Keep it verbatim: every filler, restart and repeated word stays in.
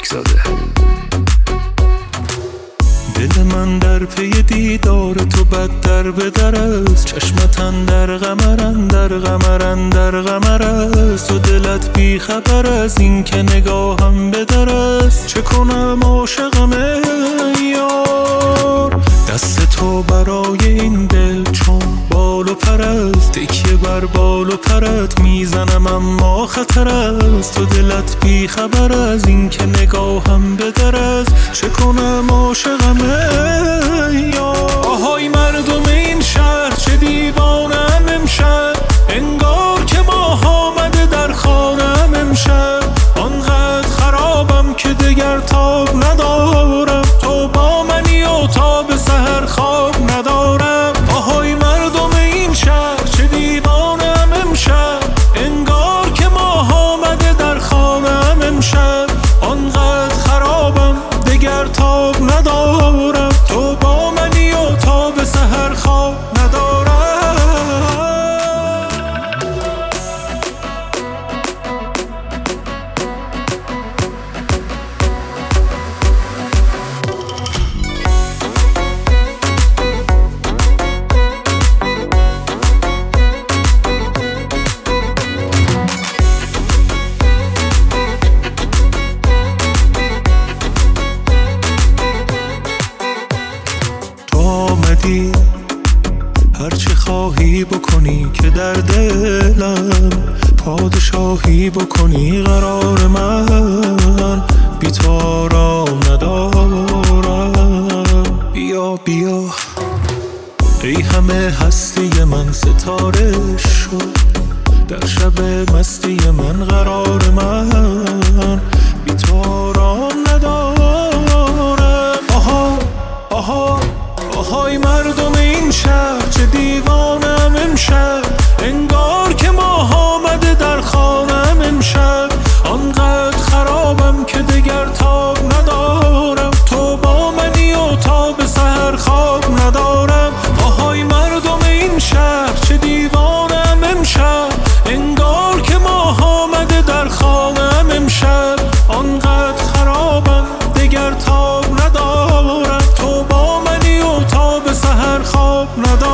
زاده. دل من در پی دیدار تو بدتر به در است، چشمتن در غمرن در غمرن در غمر است، و دلت بی خبر از این که نگاهم به در است. چه کنم عاشقم ای یار، دست تو برای این دل چون بال و پر است، تکیه بر بال و پرت میزنم اما خطر است، و دلت بی خبر از این که نگاهم به در است. چه کنم عاشقم ای یار. آهای مردم این شهر چه دیوانم امشب، انگار که ماه آمده در خانم امشب. آنقدر خرابم که دگر تاب ندارم، تو با منی و تا به سحر خواب ندارم. آهای مردم این شهر چه دیوانم امشب، انگار که ماه آمده در خانم امشب. آنقدر خرابم دگر تاب ندارم، تو با منی و تا به سحر خواب ندارم. هر چه خواهی بکنی که در دلم پادشاهی بکنی، قرار من بی تو آرام ندارم. بیا بیا ای همه هستی من، ستاره شد در شب مستی من، قرار من بی تو آرام ندارم. آها آها آهای مردم این شهر چه دیوانم امشب، انگار که ماه آمده در خانم امشب. آنقدر خرابم که دگر تاب ندارم، تو با منی و تا به سحر خواب ندارم. آهای مردم این شهر چه دیوانم امشب، انگار که ماه آمده در خانم امشب. آنقدر خرابم دگر تاب ندارم، تو با منی و تا به سحر خواب ندارم.